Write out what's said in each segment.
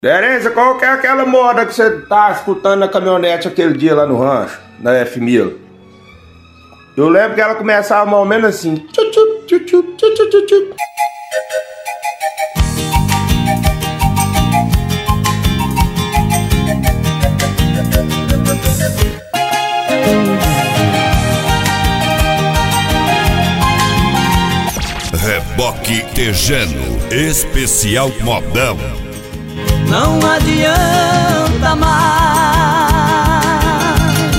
Tereza, qual que é aquela moda que você tá escutando na caminhonete aquele dia lá no rancho, na F1000? Eu lembro que ela começava mais ou menos assim. Tchu, tchu, tchu, tchu, tchu, tchu, tchu, tchu. Reboque Tejano, especial modão. Não adianta mais.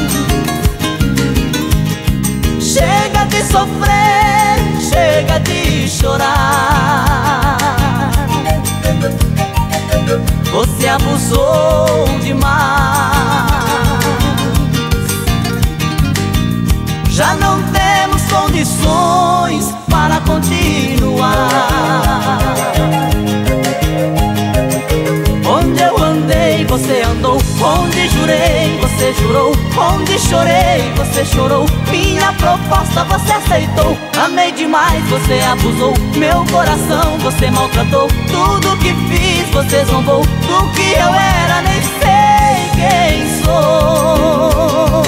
Chega de sofrer, chega de chorar. Você abusou demais. Já não temos condições para continuar. Onde eu andei, você andou. Onde jurei, você jurou. Onde chorei, você chorou. Minha proposta você aceitou. Amei demais, você abusou. Meu coração você maltratou. Tudo que fiz você zombou. Do que eu era nem sei quem sou.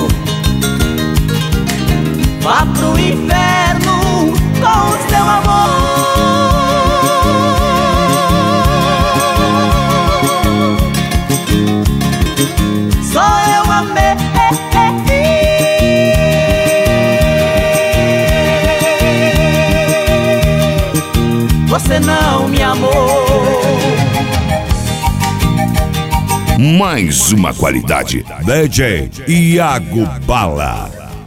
Vá pro inferno com o seu amor. Só eu amei. Você não me amou. Mais uma qualidade. DJ Iago Bala.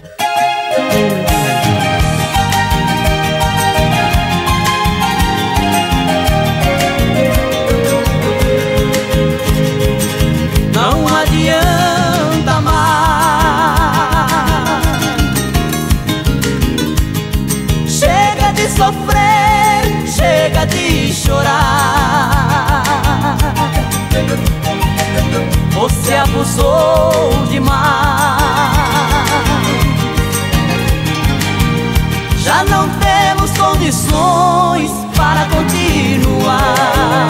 Não adianta mais. Chega de sofrer, chega de chorar. Você abusou demais. Já não temos condições para continuar.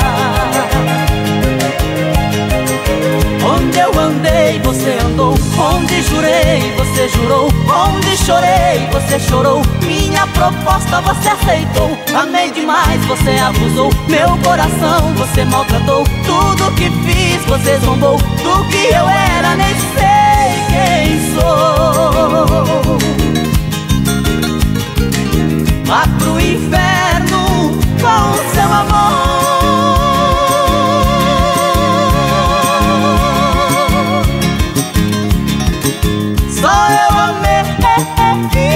Onde eu andei, você andou. Onde jurei, você jurou. Onde chorei, você chorou. Minha proposta você aceitou. Amei demais, você abusou. Meu coração você maltratou. Tudo que fiz você zombou. Do que eu era nem sei quem sou. Vá pro inferno com o seu amor. Só eu amei.